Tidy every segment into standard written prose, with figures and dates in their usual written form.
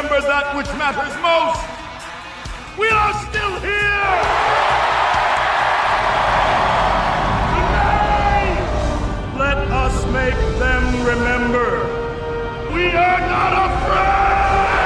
remember that which matters most. We are still here! Today, let us make them remember. We are not afraid!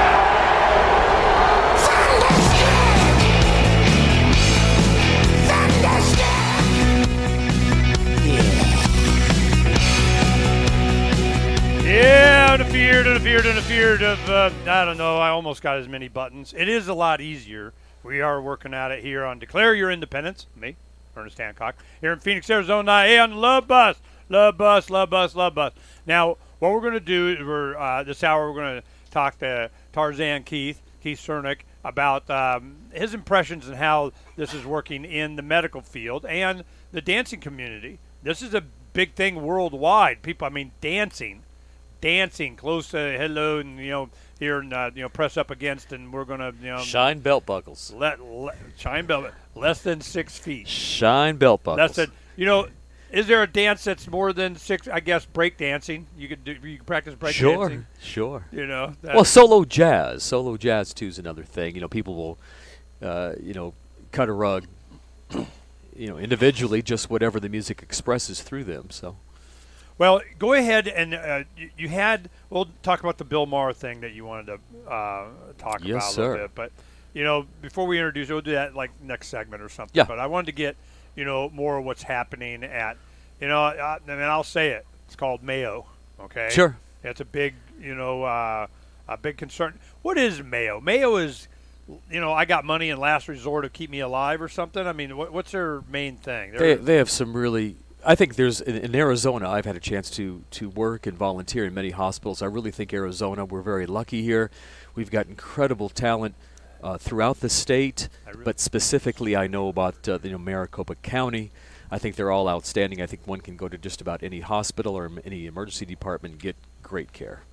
Yeah, undefeated of, I don't know, I almost got as many buttons. It is a lot easier. We are working at it here on Declare Your Independence. Me, Ernest Hancock, here in Phoenix, Arizona. Hey, on the Love Bus. Love Bus, Love Bus, Love Bus. Now, what we're going to do is this hour we're going to talk to Tarzan Keith Cernick, about his impressions and how this is working in the medical field and the dancing community. This is a big thing worldwide. People, dancing close to hello, and here and press up against, and we're gonna shine belt buckles. Shine belt, less than 6 feet. Shine belt buckles. That's it. Is there a dance that's more than 6? I guess break dancing. You could practice break dancing. Sure. Well, solo jazz too is another thing. People will, cut a rug, individually, just whatever the music expresses through them. So. Well, go ahead and we'll talk about the Bill Maher thing that you wanted to talk about a little bit. But, before we introduce it, we'll do that like next segment or something. Yeah. But I wanted to get, more of what's happening at, I'll say it. It's called Mayo, okay? Sure. It's a big, a big concern. What is Mayo? Mayo is, I got money in last resort to keep me alive or something? What's their main thing? They have some really... I think there's in Arizona. I've had a chance to work and volunteer in many hospitals. I really think Arizona, we're very lucky here. We've got incredible talent throughout the state, but specifically, I know about Maricopa County. I think they're all outstanding. I think one can go to just about any hospital or any emergency department and get great care.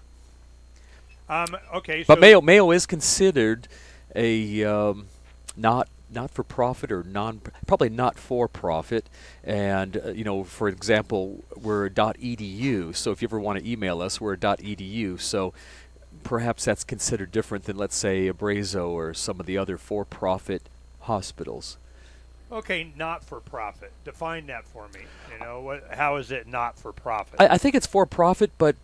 Okay, but Mayo is considered a not for profit or probably not for profit, and for example, we're .edu. So if you ever want to email us, we're .edu. So perhaps that's considered different than, let's say, Abrazo or some of the other for-profit hospitals. Okay, not for profit. Define that for me. How is it not for profit? I think it's for profit, but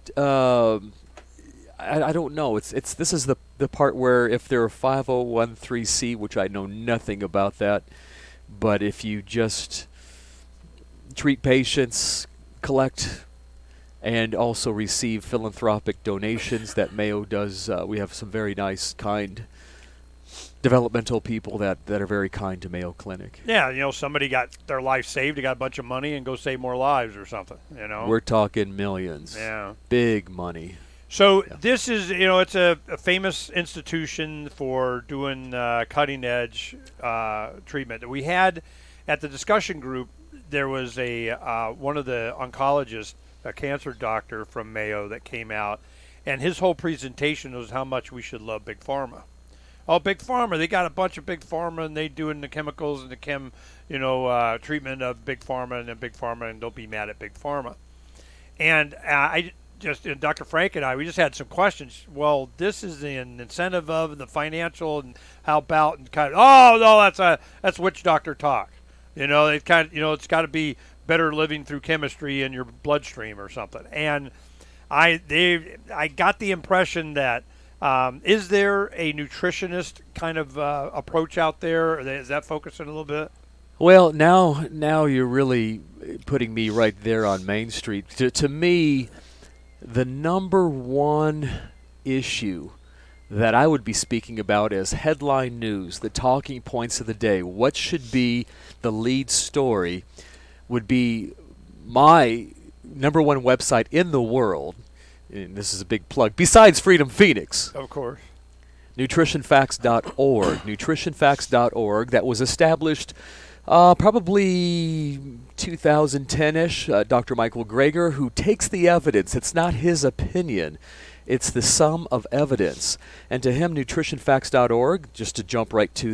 I don't know. This is the part where if they're a 501(c), which I know nothing about that, but if you just treat patients, collect, and also receive philanthropic donations that Mayo does, we have some very nice, kind, developmental people that are very kind to Mayo Clinic. Yeah, somebody got their life saved, they got a bunch of money, and go save more lives or something. We're talking millions. Yeah, big money. So this is, it's a famous institution for doing cutting-edge treatment. We had at the discussion group, there was one of the oncologists, a cancer doctor from Mayo that came out, and his whole presentation was how much we should love Big Pharma. Oh, Big Pharma, they got a bunch of Big Pharma, and they doing the chemicals and the treatment of Big Pharma and then Big Pharma, and don't be mad at Big Pharma. And Dr. Frank and I, we just had some questions. Well, this is an incentive of the financial, and how about, and kind of, oh no, that's witch doctor talk. It kind of, it's got to be better living through chemistry in your bloodstream or something. And I got the impression that is there a nutritionist kind of approach out there? Is that focusing a little bit? Well, now you're really putting me right there on Main Street. To me, the number one issue that I would be speaking about as headline news, the talking points of the day, what should be the lead story, would be my number one website in the world, and this is a big plug, besides Freedom Phoenix. Of course. NutritionFacts.org. NutritionFacts.org, that was established probably 2010-ish. Dr. Michael Greger, who takes the evidence. It's not his opinion. It's the sum of evidence. And to him, NutritionFacts.org, just to jump right to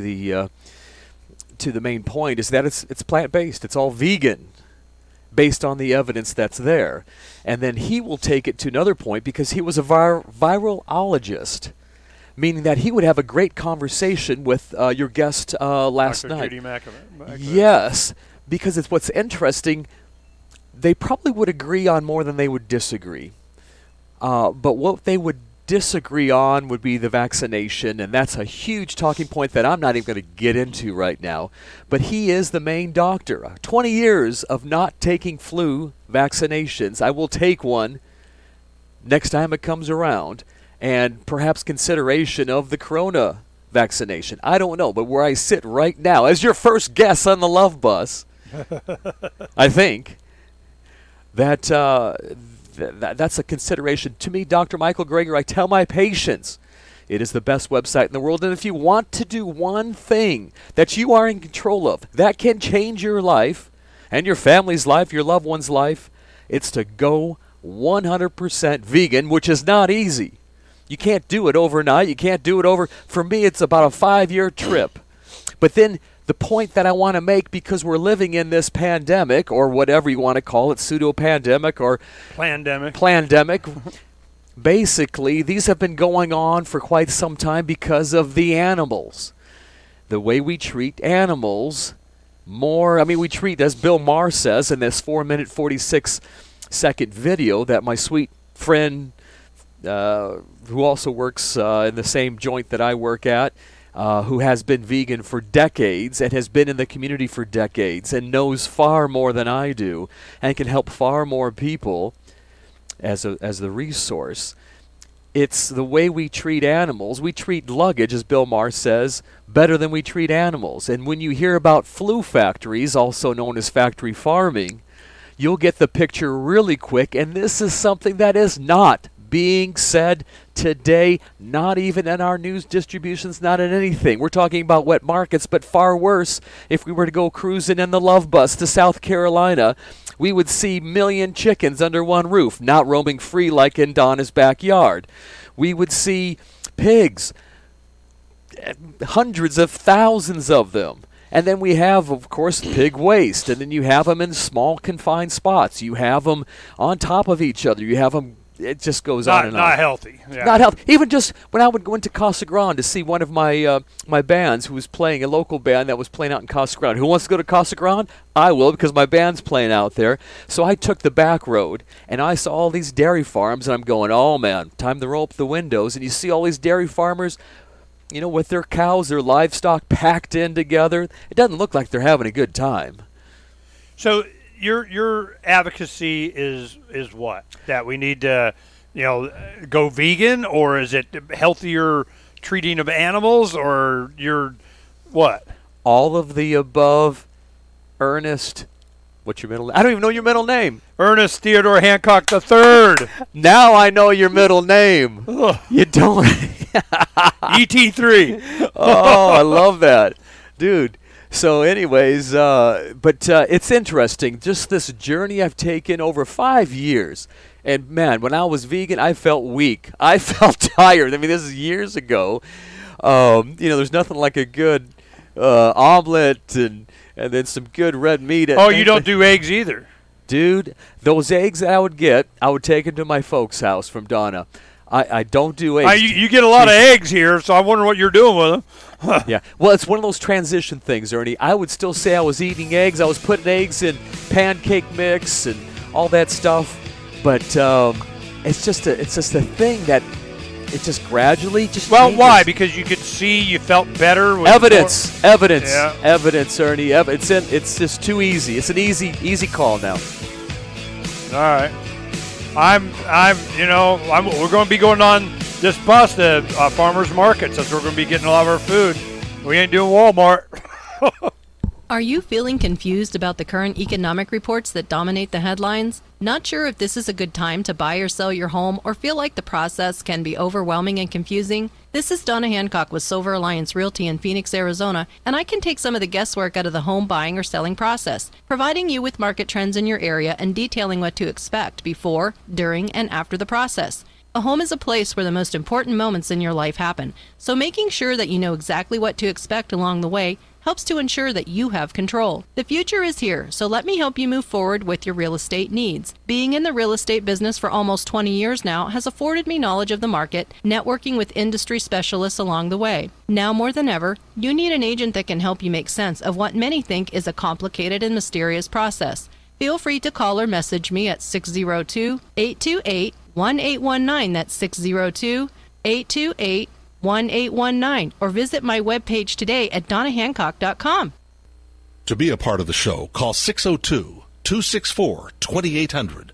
the main point, is that it's plant-based. It's all vegan, based on the evidence that's there. And then he will take it to another point, because he was a virologist. meaning that he would have a great conversation with your guest last Dr. night. Judy McAvoy. Yes, because it's what's interesting. They probably would agree on more than they would disagree. But what they would disagree on would be the vaccination, and that's a huge talking point that I'm not even going to get into right now. But he is the main doctor. 20 years of not taking flu vaccinations. I will take one next time it comes around, and perhaps consideration of the corona vaccination. I don't know, but where I sit right now, as your first guest on the Love Bus, I think that that's a consideration. To me, Dr. Michael Greger, I tell my patients, it is the best website in the world. And if you want to do one thing that you are in control of, that can change your life and your family's life, your loved one's life, it's to go 100% vegan, which is not easy. You can't do it overnight. You can't do it over. For me, it's about a 5-year trip. But then the point that I want to make, because we're living in this pandemic, or whatever you want to call it, pseudo-pandemic or plandemic, basically, these have been going on for quite some time because of the animals. The way we treat animals we treat, as Bill Maher says in this 4-minute, 46-second video that my sweet friend, who also works in the same joint that I work at, who has been vegan for decades and has been in the community for decades and knows far more than I do and can help far more people as the resource. It's the way we treat animals. We treat luggage, as Bill Maher says, better than we treat animals. And when you hear about flu factories, also known as factory farming, you'll get the picture really quick. And this is something that is not being said today, not even in our news distributions, not in anything. We're talking about wet markets, but far worse, if we were to go cruising in the Love Bus to South Carolina, we would see 1 million chickens under one roof, not roaming free like in Donna's backyard. We would see pigs, hundreds of thousands of them. And then we have, of course, pig waste, and then you have them in small confined spots. You have them on top of each other. You have them. It just goes on and on. Not healthy. Yeah. Not healthy. Even just when I would go into Casa Grande to see one of my my bands who was playing, a local band that was playing out in Casa Grande. Who wants to go to Casa Grande? I will, because my band's playing out there. So I took the back road, and I saw all these dairy farms, and I'm going, oh, man, time to roll up the windows. And you see all these dairy farmers, with their cows, their livestock packed in together. It doesn't look like they're having a good time. So your advocacy is what? That we need to, go vegan, or is it healthier treating of animals, or your what? All of the above. Ernest, what's your middle name? I don't even know your middle name. Ernest Theodore Hancock III. Now I know your middle name. You don't. ET3. Oh, I love that. Dude. So anyways, but it's interesting, just this journey I've taken over 5 years. And, man, when I was vegan, I felt weak. I felt tired. I mean, this is years ago. There's nothing like a good omelet and then some good red meat. Oh, you don't do eggs either? Dude, those eggs that I would get, I would take them to my folks' house from Donna. I don't do eggs. You get a lot of eggs here, so I wonder what you're doing with them. Yeah. Well, it's one of those transition things, Ernie. I would still say I was eating eggs. I was putting eggs in pancake mix and all that stuff. But it's just a thing that it just gradually just changes. Why? Because you could see you felt better with evidence, Ernie. It's just too easy. It's an easy call now. All right. We're going to be going on this bus to farmers markets. That's where we're going to be getting a lot of our food. We ain't doing Walmart. Are you feeling confused about the current economic reports that dominate the headlines? Not sure if this is a good time to buy or sell your home, or feel like the process can be overwhelming and confusing? This is Donna Hancock with Silver Alliance Realty in Phoenix, Arizona, and I can take some of the guesswork out of the home buying or selling process, providing you with market trends in your area and detailing what to expect before, during, and after the process. A home is a place where the most important moments in your life happen, so making sure that you know exactly what to expect along the way helps to ensure that you have control. The future is here, so let me help you move forward with your real estate needs. Being in the real estate business for almost 20 years now has afforded me knowledge of the market, networking with industry specialists along the way. Now more than ever, you need an agent that can help you make sense of what many think is a complicated and mysterious process. Feel free to call or message me at 602-828-1819. That's 602-828-1819. Or visit my webpage today at donnahancock.com. To be a part of the show, call 602-264-2800.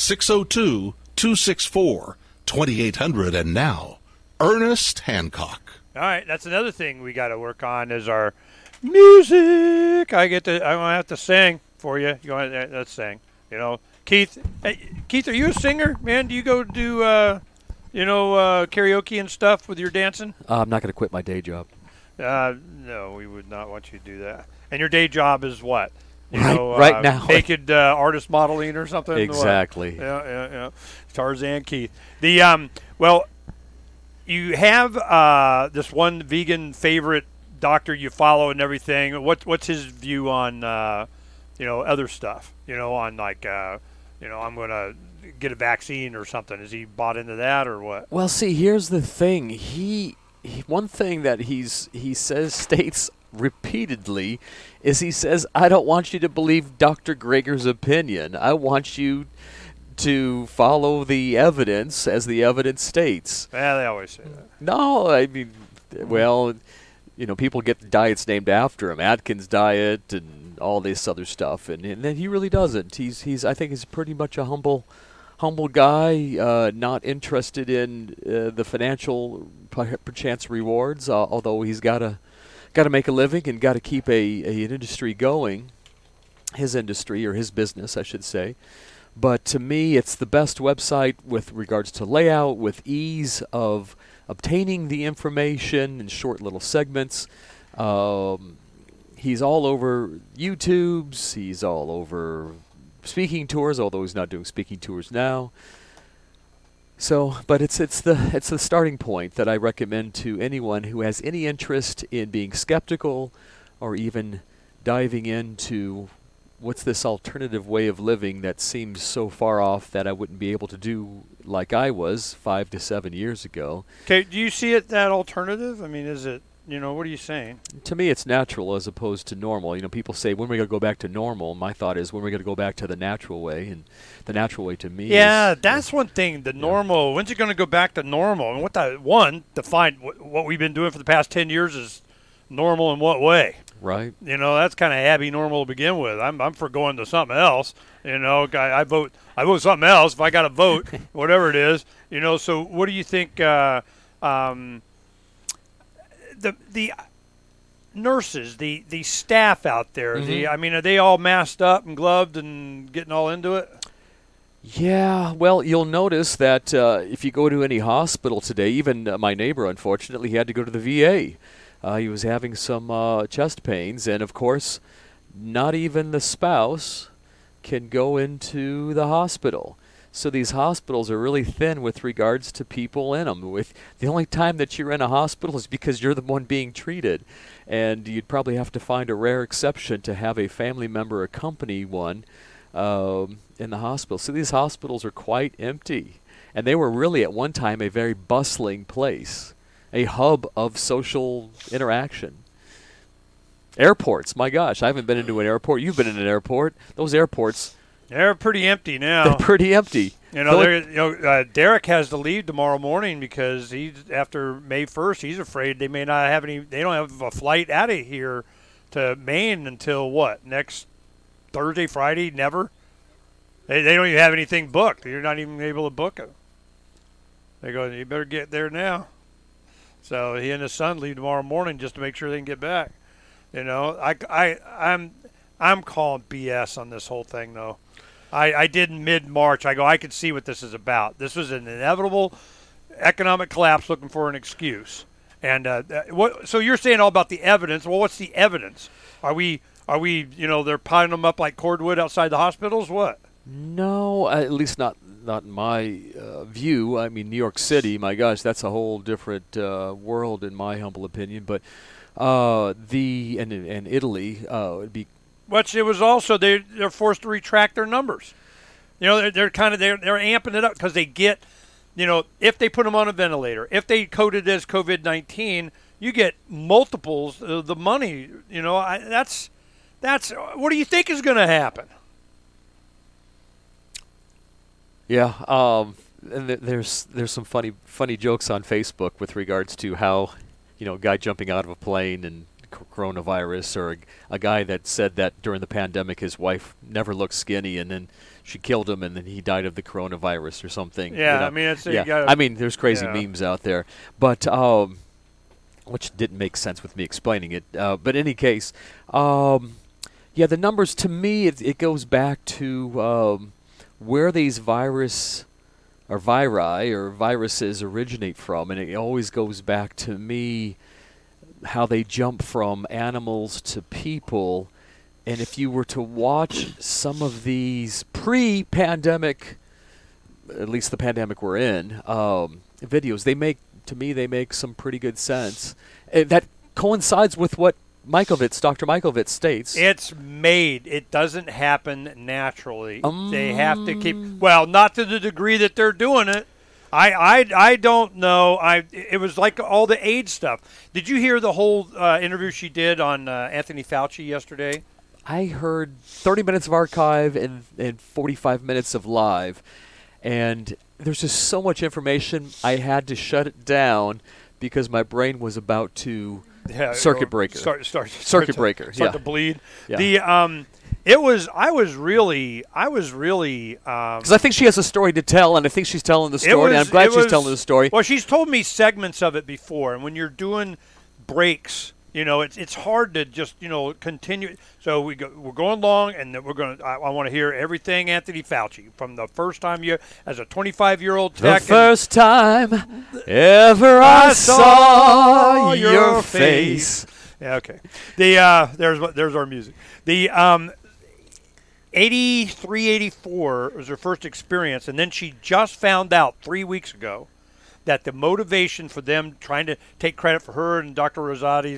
602-264-2800. And now, Ernest Hancock. All right, that's another thing we got to work on is our music. I'm gonna have to sing for you. You want? Let's sing. You know, Keith. Hey, Keith, are you a singer, man? Do you go do karaoke and stuff with your dancing? I'm not going to quit my day job. No, we would not want you to do that. And your day job is what? Right now, naked artist modeling or something. Exactly. Yeah. Tarzan Keith. The well. You have this one vegan favorite doctor you follow and everything. What's his view on other stuff? On like I'm going to get a vaccine or something. Is he bought into that or what? Well, see, here's the thing. He one thing that he states repeatedly is he says, "I don't want you to believe Dr. Greger's opinion. I want you to follow the evidence as the evidence states." Yeah, they always say that. No, I mean, well, people get diets named after him, Atkins diet and all this other stuff, and then he really doesn't. I think he's pretty much a humble guy, not interested in the financial perchance rewards, although he's got to make a living and got to keep an industry going, his industry or his business, I should say. But to me, it's the best website with regards to layout, with ease of obtaining the information in short little segments. He's all over YouTubes. He's all over speaking tours, although he's not doing speaking tours now. So, but it's the starting point that I recommend to anyone who has any interest in being skeptical or even diving into what's this alternative way of living that seems so far off that I wouldn't be able to do like I was 5 to 7 years ago. Okay, do you see it that alternative? I mean, is it, what are you saying? To me, it's natural as opposed to normal. People say, when are we going to go back to normal? My thought is, when are we going to go back to the natural way? And the natural way to me is... that's one thing, the normal. When's it going to go back to normal? And define what we've been doing for the past 10 years is normal in what way? Right. That's kind of abby normal to begin with. I'm for going to something else. I vote something else if I got to vote, whatever it is. So what do you think? The nurses, the staff out there. Mm-hmm. Are they all masked up and gloved and getting all into it? Yeah, well, you'll notice that if you go to any hospital today, even my neighbor, unfortunately, he had to go to the VA. He was having some chest pains, and of course, not even the spouse can go into the hospital. So these hospitals are really thin with regards to people in them. The only time that you're in a hospital is because you're the one being treated, and you'd probably have to find a rare exception to have a family member accompany one in the hospital. So these hospitals are quite empty, and they were really at one time a very bustling place. A hub of social interaction. Airports, my gosh, I haven't been into an airport. You've been in an airport. Those airports, they're pretty empty now. They're pretty empty. Derek has to leave tomorrow morning because after May 1st, he's afraid they may not have any. They don't have a flight out of here to Maine until what? Next Thursday, Friday? Never. They don't even have anything booked. You're not even able to book it. They go, you better get there now. So he and his son leave tomorrow morning just to make sure they can get back. I'm calling BS on this whole thing though. I did in mid-March. I could see what this is about. This was an inevitable economic collapse looking for an excuse. And so you're saying all about the evidence. Well, what's the evidence? Are we they're piling them up like cordwood outside the hospitals? What? No, at least not not in my view. I mean, New York City, my gosh, that's a whole different world in my humble opinion. But and Italy would be. But it was also they're forced to retract their numbers. You know, they're amping it up because they get, you know, if they put them on a ventilator, if they code it as COVID-19, you get multiples of the money. You know, that's what do you think is going to happen? Yeah, and there's some funny jokes on Facebook with regards to how, you know, a guy jumping out of a plane and coronavirus, or a guy that said that during the pandemic his wife never looked skinny and then she killed him and then he died of the coronavirus or something. Yeah, you know? I mean, it's, yeah. I mean, there's crazy memes out there, but which didn't make sense with me explaining it. But in any case, yeah, the numbers to me it goes back to where these viruses originate from, and it always goes back to me how they jump from animals to people. And if you were to watch some of these pre-pandemic, at least the pandemic we're in, videos, they make some pretty good sense. That coincides with what Dr. Michaelvitz states. It's made. It doesn't happen naturally. They have to keep, well, not to the degree that they're doing it. I don't know. It was like all the AIDS stuff. Did you hear the whole interview she did on Anthony Fauci yesterday? I heard 30 minutes of archive and 45 minutes of live, and there's just so much information. I had to shut it down because my brain was about to circuit breaker. Start to bleed. Yeah. I was really because I think she has a story to tell, and I think she's telling the story, and I'm glad she's telling the story. Well, she's told me segments of it before, and when you're doing breaks, you know, it's hard to just, you know, continue. So we're going long, and then I want to hear everything Anthony Fauci from the first time you, as a 25-year-old tech. The first time ever I saw your face. Yeah, okay. There's our music. The 83, 84 was her first experience, and then she just found out 3 weeks ago that the motivation for them trying to take credit for her and Dr. Rossetti's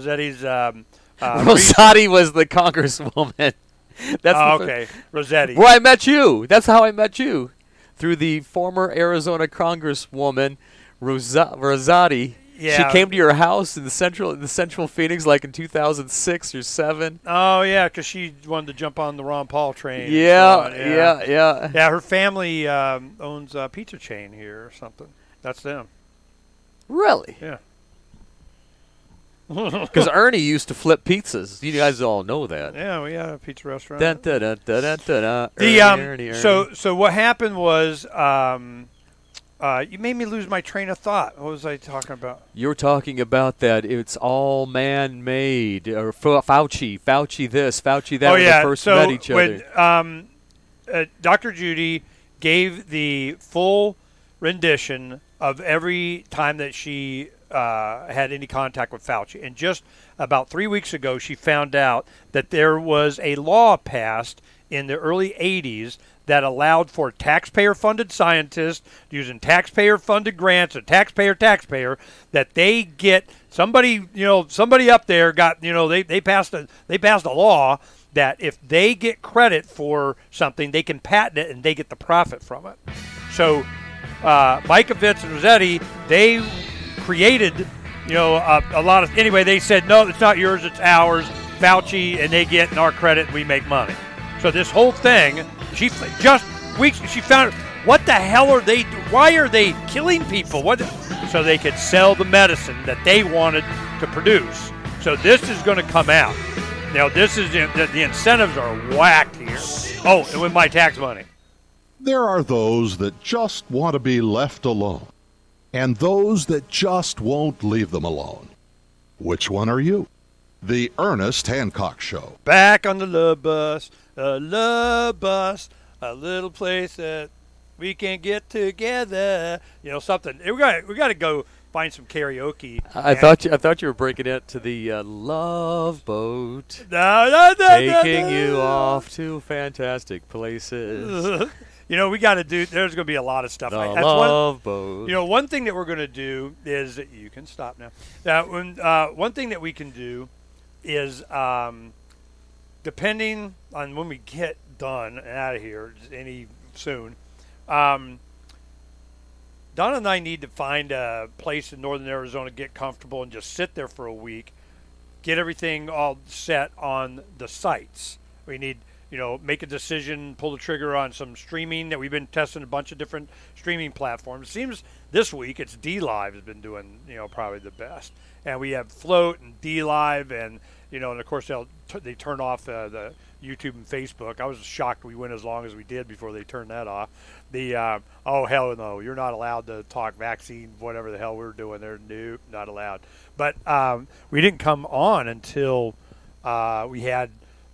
Rossetti was the congresswoman. That's okay. Rossetti. Where I met you. That's how I met you. Through the former Arizona congresswoman, Rossetti. Yeah. She came to your house in the central Phoenix like in 2006 or 7. Oh, yeah, because she wanted to jump on the Ron Paul train. Yeah. Yeah, her family owns a pizza chain here or something. That's them. Really? Yeah. Because Ernie used to flip pizzas. You guys all know that. Yeah, we had a pizza restaurant. Ernie. So what happened was you made me lose my train of thought. What was I talking about? You were talking about that it's all man-made, or Fauci this, Fauci that, when they first met each other. When Dr. Judy gave the full rendition of every time that she had any contact with Fauci. And just about 3 weeks ago, she found out that there was a law passed in the early 80s that allowed for taxpayer-funded scientists using taxpayer-funded grants, a taxpayer, that they get somebody up there got, they passed a law that if they get credit for something, they can patent it and they get the profit from it. So Michaelvitz and Rossetti, they created, a lot of. Anyway, they said no, it's not yours, it's ours. Fauci, and they get in our credit, and we make money. So this whole thing, she found what the hell are they? Why are they killing people? So they could sell the medicine that they wanted to produce. So this is going to come out. Now this is the incentives are whacked here. Oh, and with my tax money. There are those that just want to be left alone, and those that just won't leave them alone. Which one are you? The Ernest Hancock Show. Back on the love bus, a little place that we can get together. Something. We got to go find some karaoke. I thought you were breaking it to the Love Boat. No, taking you off to fantastic places. we got to do. There's going to be a lot of stuff. The That's Love Boat. one thing that we're going to do is you can stop now. One thing that we can do is, depending on when we get done and out of here, soon. Donna and I need to find a place in northern Arizona, get comfortable, and just sit there for a week, get everything all set on the sites. We need, make a decision, pull the trigger on some streaming that we've been testing a bunch of different streaming platforms. It seems this week it's DLive has been doing, probably the best. And we have Float and DLive and, and of course they turn off the YouTube and Facebook. I was shocked we went as long as we did before they turned that off. Oh, hell no, you're not allowed to talk vaccine, whatever the hell we're doing there. Nope, not allowed. But we didn't come on until we had,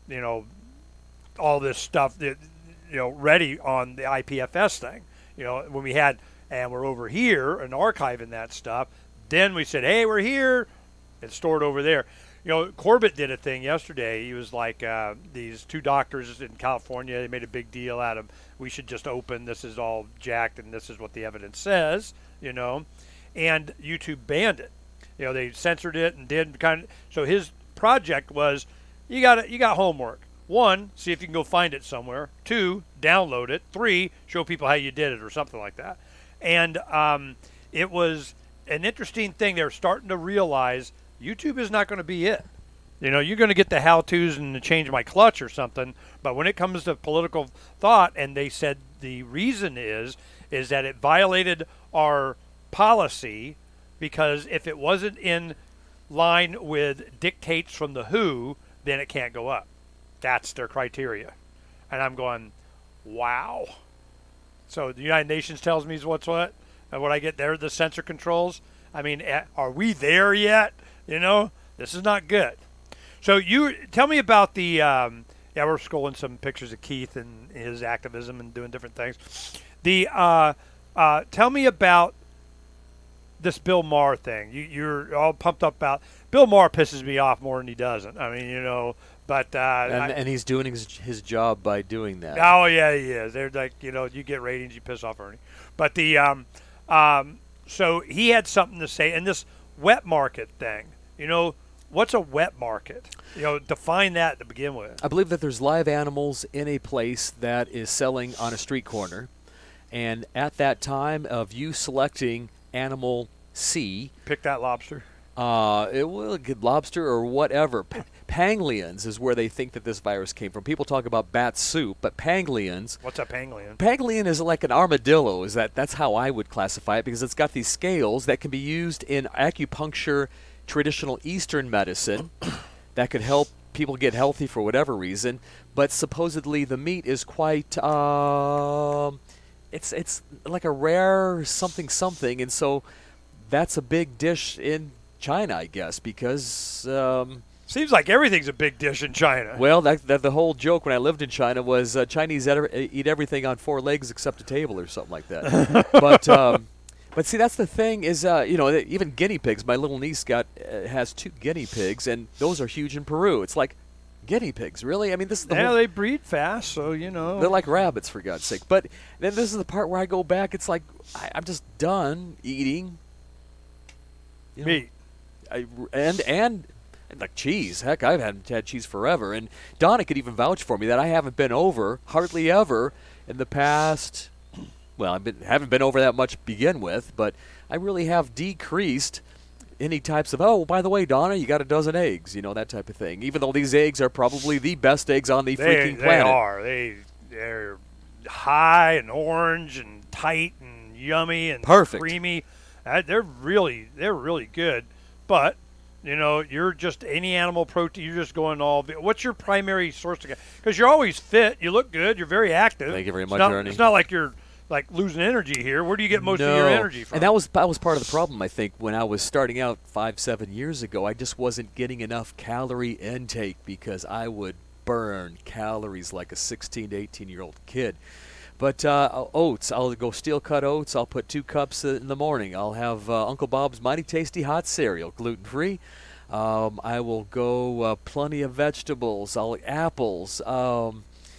all this stuff that, ready on the IPFS thing. When we had, and we're over here and archiving that stuff, then we said, hey, we're here. It's stored over there. Corbett did a thing yesterday. He was like, these two doctors in California, they made a big deal out of, we should just open, this is all jacked, and this is what the evidence says, and YouTube banned it. They censored it and did kind of, so his project was, you got homework. 1, see if you can go find it somewhere. 2, download it. 3, show people how you did it or something like that. And it was an interesting thing. They're starting to realize YouTube is not going to be it. You're going to get the how-tos and to change my clutch or something. But when it comes to political thought, and they said the reason is that it violated our policy because if it wasn't in line with dictates from the WHO, then it can't go up. That's their criteria. And I'm going, wow. So the United Nations tells me what's what. And what I get there, the sensor controls. I mean, are we there yet? This is not good. So you tell me about the, we're scrolling some pictures of Keith and his activism and doing different things. Tell me about this Bill Maher thing. You're all pumped up about, Bill Maher pisses me off more than he doesn't. I mean, but and he's doing his job by doing that. Oh yeah, he is. They're like, you get ratings, you piss off Ernie. But so he had something to say, and this wet market thing. What's a wet market? Define that to begin with. I believe that there's live animals in a place that is selling on a street corner, and at that time of you selecting animal C, pick that lobster. It will get lobster or whatever. Pangolins is where they think that this virus came from. People talk about bat soup, but pangolins. What's a pangolin? Pangolin is like an armadillo. That's how I would classify it because it's got these scales that can be used in acupuncture, traditional Eastern medicine, that could help people get healthy for whatever reason. But supposedly the meat is quite it's like a rare something, and so that's a big dish in China, I guess, because seems like everything's a big dish in China. Well, that the whole joke when I lived in China was Chinese eat everything on 4 legs except a table or something like that. But see, that's the thing is, even guinea pigs. My little niece has 2 guinea pigs, and those are huge in Peru. It's like, guinea pigs, really? I mean, this is the whole, they breed fast, so they're like rabbits, for God's sake. But then this is the part where I go back. It's like I'm just done eating meat. And like cheese. Heck, I haven't had cheese forever. And Donna could even vouch for me that I haven't been over hardly ever in the past. Well, haven't been over that much to begin with, but I really have decreased any types of, oh, by the way, Donna, you got a dozen eggs, that type of thing. Even though these eggs are probably the best eggs on the freaking planet. They are. They're high and orange and tight and yummy and perfect, creamy. They're really good. But you're just any animal protein. You're just going all. What's your primary source? Because you're always fit. You look good. You're very active. Thank you very much, Ernie. It's not like you're like losing energy here. Where do you get most of your energy from? And that was part of the problem, I think, when I was starting out 5-7 years ago. I just wasn't getting enough calorie intake because I would burn calories like a 16 to 18-year-old kid. But oats, I'll go steel-cut oats. I'll put 2 cups in the morning. I'll have Uncle Bob's Mighty Tasty Hot Cereal, gluten-free. I will go plenty of vegetables. Apples.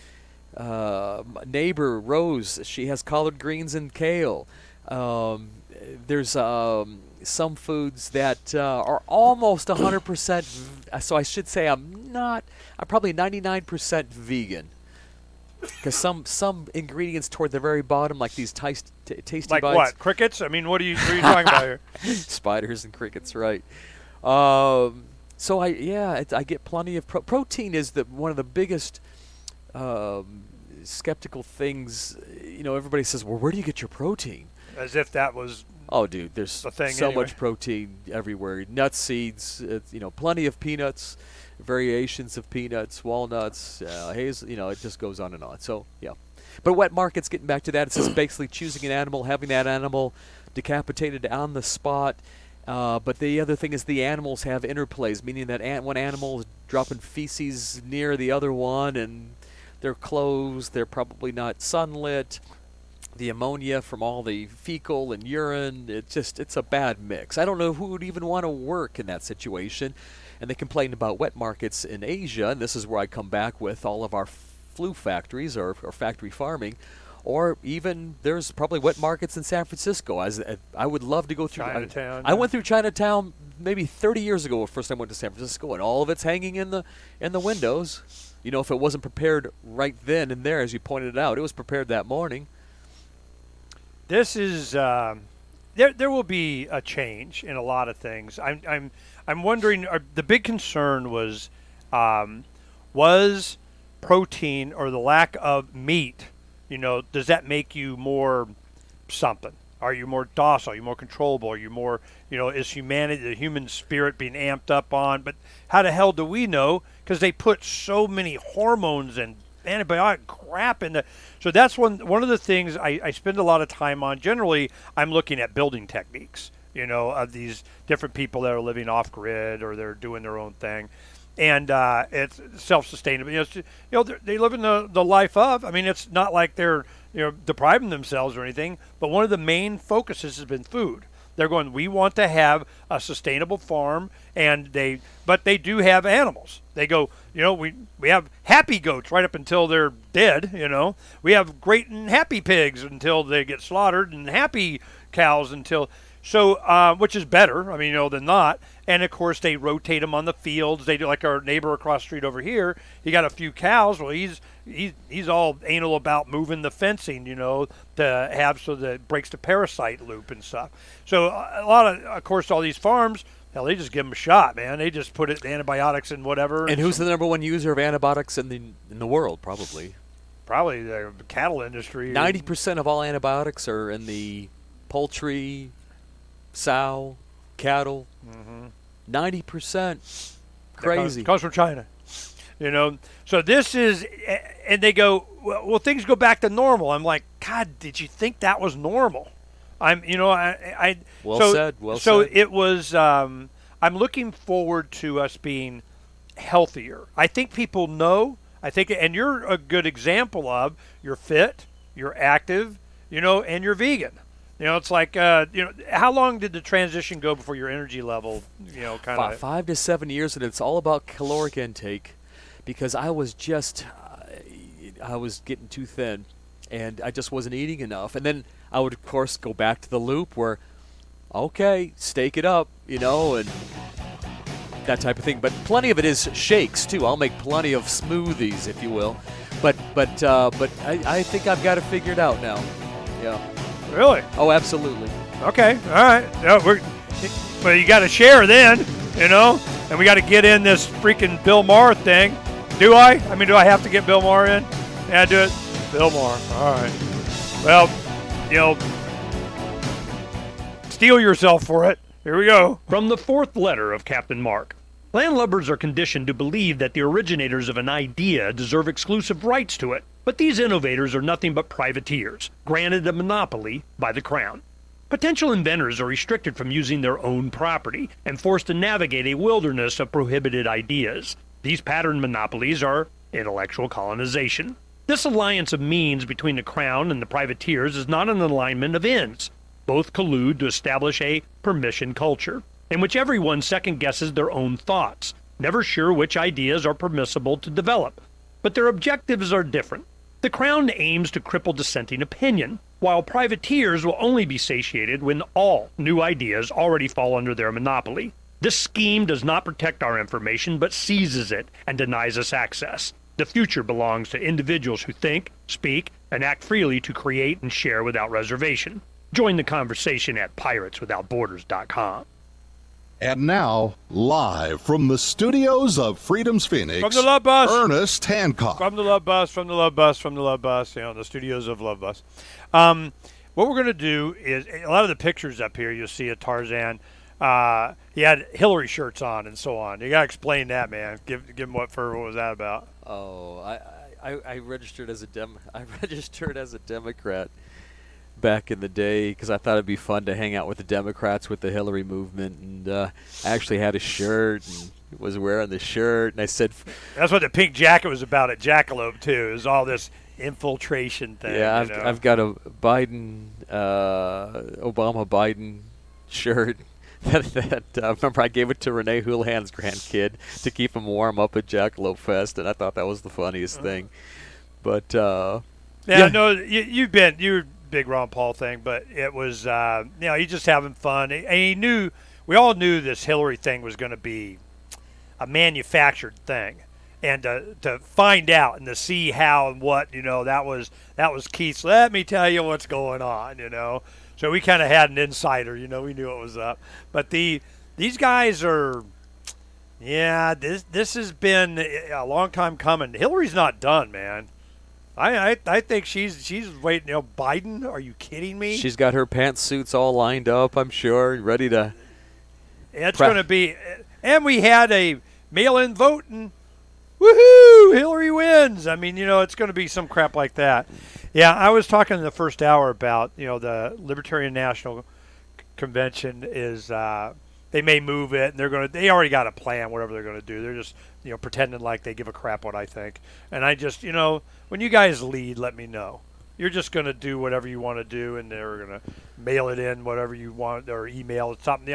Neighbor Rose, she has collard greens and kale. There's some foods that are almost 100%. So I should say I'm probably 99% vegan. Because some ingredients toward the very bottom, like these tasty bites. Like what? Crickets? I mean, what are you talking about here? Spiders and crickets, right? So I get plenty of protein. Is one of the biggest skeptical things. Everybody says, "Well, where do you get your protein?" As if that was. Oh, dude, there's so anyway. Much protein everywhere. Nuts, seeds, plenty of peanuts, variations of peanuts, walnuts, hazel. It just goes on and on. So, yeah. But wet markets, getting back to that, it's just basically choosing an animal, having that animal decapitated on the spot. But the other thing is the animals have interplays, meaning that one animal is dropping feces near the other one, and they're closed, they're probably not sunlit. The ammonia from all the fecal and urine, it's a bad mix. I don't know who would even want to work in that situation. And they complained about wet markets in Asia, and this is where I come back with all of our flu factories or factory farming. Or even there's probably wet markets in San Francisco. I would love to go through Chinatown. I went through Chinatown maybe 30 years ago. First time I went to San Francisco, and all of it's hanging in the windows. If it wasn't prepared right then and there, as you pointed out, it was prepared that morning. This is there will be a change in a lot of things. I'm wondering. The big concern was protein or the lack of meat. Does that make you more something? Are you more docile? Are you more controllable? Are you more, is humanity, the human spirit being amped up on? But how the hell do we know? Because they put so many hormones and antibiotic crap in the. So that's one of the things I spend a lot of time on. Generally, I'm looking at building techniques, of these different people that are living off grid or they're doing their own thing. And it's self-sustainable. They live in the life of. I mean, it's not like they're depriving themselves or anything. But one of the main focuses has been food. They're going, we want to have a sustainable farm, but they do have animals. They go, we have happy goats right up until they're dead. We have great and happy pigs until they get slaughtered, and happy cows until. So, which is better, than not. And, of course, they rotate them on the fields. They do, like our neighbor across the street over here. He got a few cows. Well, he's all anal about moving the fencing, to have so that it breaks the parasite loop and stuff. So, a lot of course, all these farms, hell, they just give them a shot, man. They just put the antibiotics and whatever. And who's the number one user of antibiotics in the world, probably? Probably the cattle industry. 90% of all antibiotics are in the poultry, sow, cattle, 90%. Crazy. Comes from China, So this is, and they go, well, things go back to normal. I'm like, God, did you think that was normal? Well said. So it was. I'm looking forward to us being healthier. I think people know. And you're a good example of you're fit, you're active, and you're vegan. It's like, how long did the transition go before your energy level, kind of? 5 to 7 years, and it's all about caloric intake, because I was getting too thin, and I just wasn't eating enough. And then I would, of course, go back to the loop where, okay, steak it up, and that type of thing. But plenty of it is shakes too. I'll make plenty of smoothies, if you will. But I think I've got it figured out now. Yeah. Really? Oh, absolutely. Okay. All right. But you got to share then, and we got to get in this freaking Bill Maher thing. Do I? Do I have to get Bill Maher in? Yeah, do it. Bill Maher. All right. Well, steel yourself for it. Here we go. From the fourth letter of Captain Mark. Landlubbers are conditioned to believe that the originators of an idea deserve exclusive rights to it, but these innovators are nothing but privateers, granted a monopoly by the Crown. Potential inventors are restricted from using their own property and forced to navigate a wilderness of prohibited ideas. These pattern monopolies are intellectual colonization. This alliance of means between the Crown and the privateers is not an alignment of ends. Both collude to establish a permission culture, in which everyone second-guesses their own thoughts, never sure which ideas are permissible to develop. But their objectives are different. The Crown aims to cripple dissenting opinion, while privateers will only be satiated when all new ideas already fall under their monopoly. This scheme does not protect our information, but seizes it and denies us access. The future belongs to individuals who think, speak, and act freely to create and share without reservation. Join the conversation at pirateswithoutborders.com. And now, live from the studios of Freedom's Phoenix, From the Love Bus. Ernest Hancock. From the Love Bus, from the Love Bus, from the Love Bus, the studios of Love Bus. What we're going to do is, a lot of the pictures up here, you'll see of Tarzan, he had Hillary shirts on and so on. You got to explain that, man. Give him what was that about? Oh, I registered as a Democrat back in the day because I thought it'd be fun to hang out with the Democrats with the Hillary movement, and I actually had a shirt and was wearing the shirt, and I said, That's what the pink jacket was about at Jackalope too. It was all this infiltration thing. yeah, I've got a Obama Biden shirt. Remember, I gave it to Renee Houlihan's grandkid to keep him warm up at Jackalope Fest, and I thought that was the funniest thing. But no, you're a big Ron Paul thing, but it was he's just having fun, and we all knew this Hillary thing was going to be a manufactured thing, and to find out and to see how and what that was Keith's. Let me tell you what's going on, So we kind of had an insider, we knew what was up. But these guys are, this has been a long time coming. Hillary's not done, man. I think she's waiting. Biden, are you kidding me? she's got her pantsuits all lined up, I'm sure, ready to. It's going to be, and we had a mail-in voting. Woohoo! Hillary wins. I mean, it's going to be some crap like that. Yeah, I was talking in the first hour about, the Libertarian National Convention is they may move it, and they already got a plan, whatever they're going to do. They're just, pretending like they give a crap what I think. And I just, when you guys lead, let me know. You're just going to do whatever you want to do, and they're going to mail it in, whatever you want, or email it, something.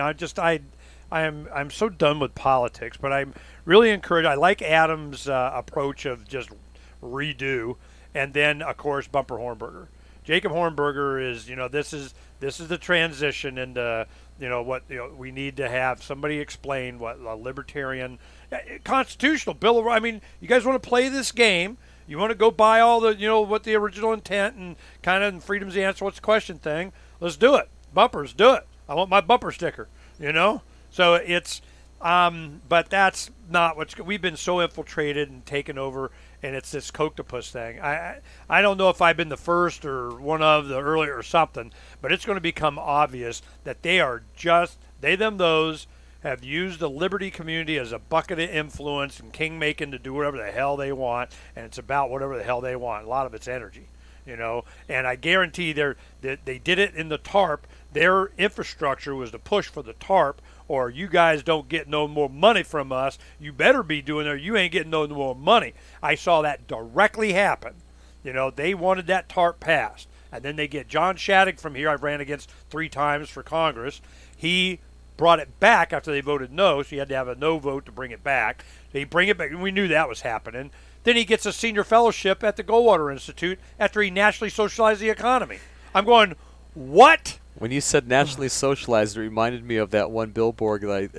I'm so done with politics, but I'm really encouraged. I like Adam's approach of just redo, and then of course Bumper Hornberger. Jacob Hornberger is, this is the transition into, we need to have somebody explain what a libertarian constitutional bill. I mean, you guys want to play this game? You want to go buy all the, what the original intent and kind of freedom's the answer, what's the question thing? Let's do it. Bumpers, do it. I want my bumper sticker. So it's, but that's not we've been so infiltrated and taken over, and it's this Coctopus thing. I don't know if I've been the first or one of the earlier or something, but it's going to become obvious that they are just, those have used the liberty community as a bucket of influence and king-making to do whatever the hell they want, and it's about whatever the hell they want. A lot of it's energy, and I guarantee they did it in the TARP. Their infrastructure was to push for the TARP, or you guys don't get no more money from us. You better be doing it, you ain't getting no more money. I saw that directly happen. They wanted that TARP passed. And then they get John Shattuck from here, I've ran against 3 times for Congress. He brought it back after they voted no, so you had to have a no vote to bring it back. So he bring it back, and we knew that was happening. Then he gets a senior fellowship at the Goldwater Institute after he nationally socialized the economy. I'm going, what? When you said nationally socialized, it reminded me of that one billboard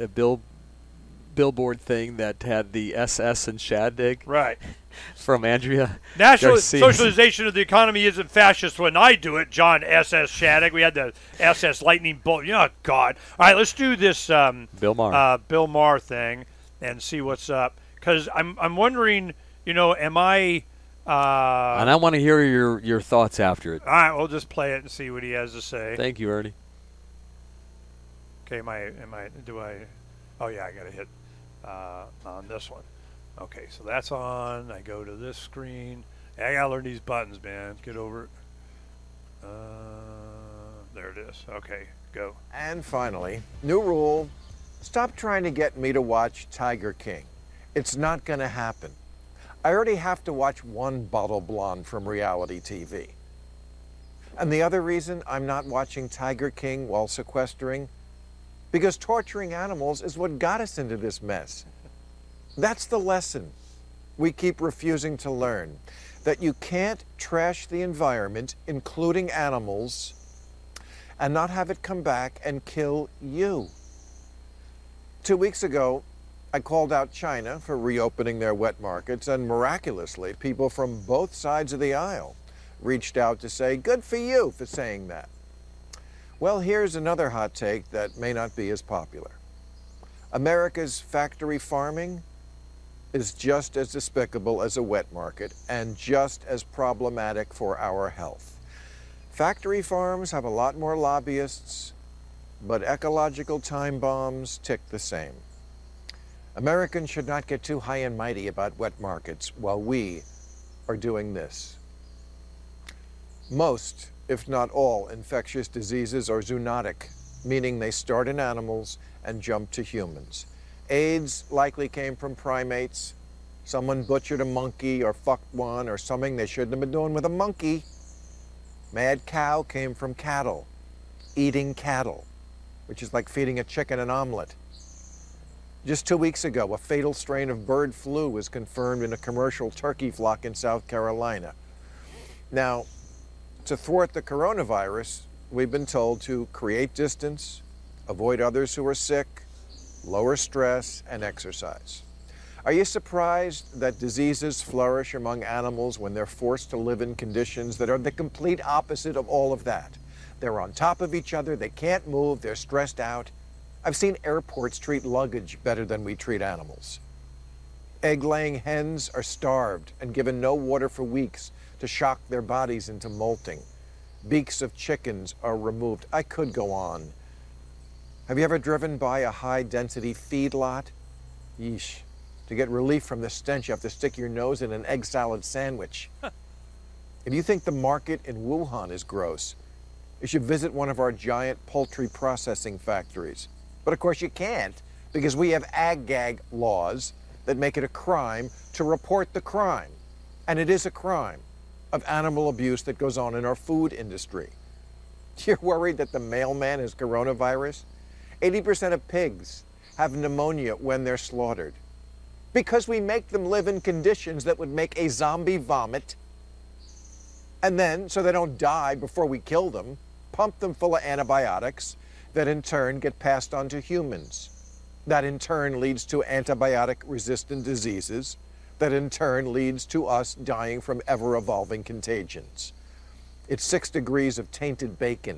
thing that had the SS and Shattuck. Right. From Andrea National Garcia. socialization of the economy isn't fascist when I do it, John S.S. Shattuck. We had the SS lightning bolt. Oh, God. All right, let's do this Bill Maher thing and see what's up. Because I'm wondering, am I... and I want to hear your thoughts after it. All right, we'll just play it and see what he has to say. Thank you, Ernie. Okay, oh, yeah, I got to hit on this one. Okay, so that's on. I go to this screen. I got to learn these buttons, man. Get over it. There it is. Okay, go. And finally, new rule, stop trying to get me to watch Tiger King. It's not going to happen. I already have to watch one bottle blonde from reality TV. And the other reason I'm not watching Tiger King while sequestering, because torturing animals is what got us into this mess. That's the lesson we keep refusing to learn. that you can't trash the environment, including animals, and not have it come back and kill you. 2 weeks ago, I called out China for reopening their wet markets, and miraculously, people from both sides of the aisle reached out to say, good for you for saying that. Well, here's another hot take that may not be as popular. America's factory farming is just as despicable as a wet market and just as problematic for our health. Factory farms have a lot more lobbyists, but ecological time bombs tick the same. Americans should not get too high and mighty about wet markets while we are doing this. Most, if not all, infectious diseases are zoonotic, meaning they start in animals and jump to humans. AIDS likely came from primates. Someone butchered a monkey or fucked one or something they shouldn't have been doing with a monkey. Mad cow came from cattle, eating cattle, which is like feeding a chicken an omelet. Just 2 weeks ago, a fatal strain of bird flu was confirmed in a commercial turkey flock in South Carolina. Now, to thwart the coronavirus, we've been told to create distance, avoid others who are sick, lower stress, and exercise. Are you surprised that diseases flourish among animals when they're forced to live in conditions that are the complete opposite of all of that? They're on top of each other, they can't move, they're stressed out. I've seen airports treat luggage better than we treat animals. Egg-laying hens are starved and given no water for weeks to shock their bodies into molting. Beaks of chickens are removed. I could go on. Have you ever driven by a high-density feedlot? Yeesh. To get relief from the stench, you have to stick your nose in an egg salad sandwich. If you think the market in Wuhan is gross, you should visit one of our giant poultry processing factories. But of course you can't, because we have ag-gag laws that make it a crime to report the crime. And it is a crime of animal abuse that goes on in our food industry. You're worried that the mailman has coronavirus? 80% of pigs have pneumonia when they're slaughtered because we make them live in conditions that would make a zombie vomit, and then, so they don't die before we kill them, pump them full of antibiotics that in turn get passed on to humans. That in turn leads to antibiotic-resistant diseases, that in turn leads to us dying from ever-evolving contagions. It's 6 degrees of tainted bacon.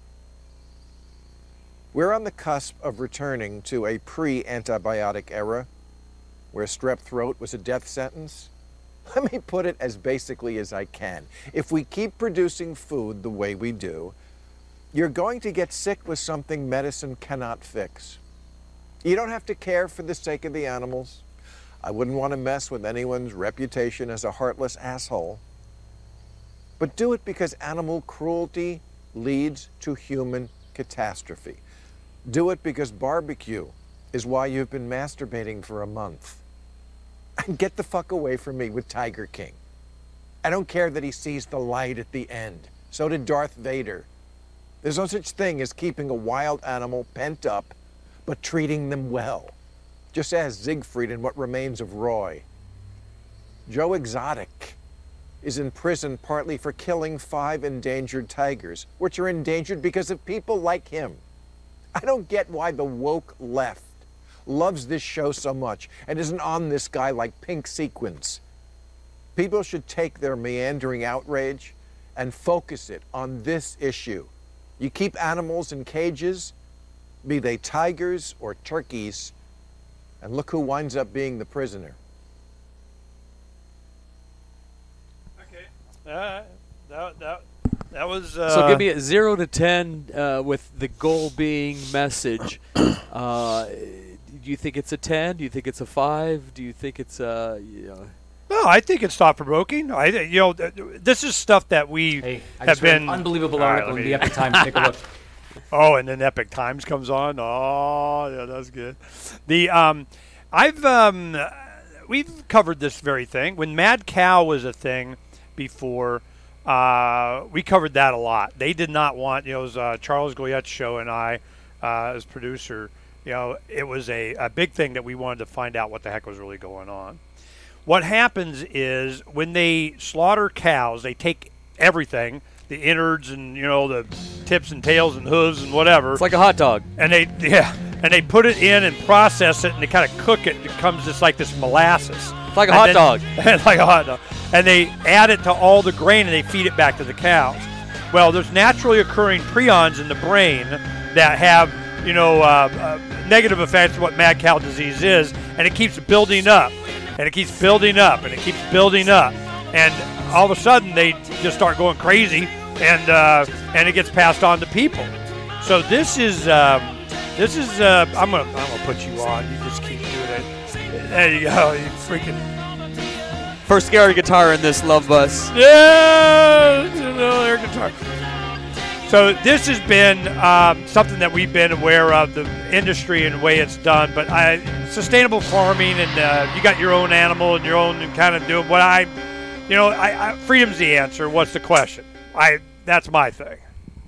We're on the cusp of returning to a pre-antibiotic era where strep throat was a death sentence. Let me put it as basically as I can. If we keep producing food the way we do, you're going to get sick with something medicine cannot fix. You don't have to care for the sake of the animals. I wouldn't want to mess with anyone's reputation as a heartless asshole. But do it because animal cruelty leads to human catastrophe. Do it because barbecue is why you've been masturbating for a month. And get the fuck away from me with Tiger King. I don't care that he sees the light at the end. So did Darth Vader. There's no such thing as keeping a wild animal pent up, but treating them well. Just ask Siegfried in What Remains of Roy. Joe Exotic is in prison partly for killing 5 endangered tigers, which are endangered because of people like him. I don't get why the woke left loves this show so much and isn't on this guy like pink sequins. People should take their meandering outrage and focus it on this issue. You keep animals in cages, be they tigers or turkeys, and look who winds up being the prisoner. Okay. That was... So give me a 0 to 10 with the goal being message. Do you think it's a 10? Do you think it's a 5? Do you think it's a... No, I think it's thought-provoking. This is stuff that we have been... An unbelievable article in the Epic Times. Take a look. Oh, and then Epic Times comes on. Oh, yeah, that's good. We've covered this very thing. When Mad Cow was a thing before, we covered that a lot. They did not want, it was Charles Goyette's show and I, as producer, it was a big thing that we wanted to find out what the heck was really going on. what happens is when they slaughter cows, they take everything, the innards and the tips and tails and hooves and whatever. It's like a hot dog. And they put it in and process it, and they kind of cook it. It becomes just like this molasses. It's like a hot dog. Like a hot dog. And they add it to all the grain, and they feed it back to the cows. Well, there's naturally occurring prions in the brain that have, negative effects of what mad cow disease is, and it keeps building up, and it keeps building up, and it keeps building up, and all of a sudden they just start going crazy, and it gets passed on to people. So this is I'm gonna put you on. You just keep doing it. There you go. You freaking first scary guitar in this love bus. Yeah, air guitar. So this has been something that we've been aware of, the industry and the way it's done. But sustainable farming, and you got your own animal and your own, and kind of doing what freedom's the answer. What's the question? That's my thing.